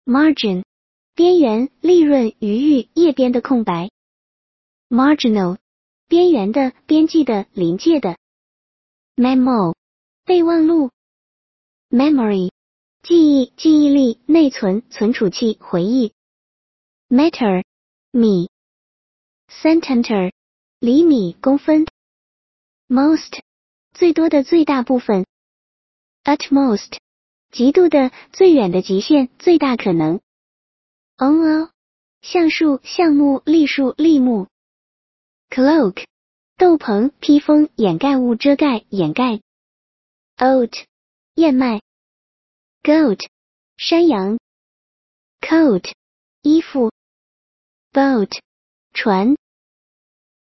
Margin 边缘、利润、余裕、页边的空白。Marginal 边缘的、边际的、临界的。Memo 备忘录。Memory 记忆、记忆力、内存、存储器、回忆。Meter 米。Centimeter 厘米、公分。Most 最多的、最大部分。Utmost 极度的、最远的极限、最大可能。ONO 橡树、橡木、栗树、栗木。Cloak 斗篷、披风、掩盖物、遮盖、掩盖。Oat 燕麦。Goat 山羊。Coat 衣服。Boat 船。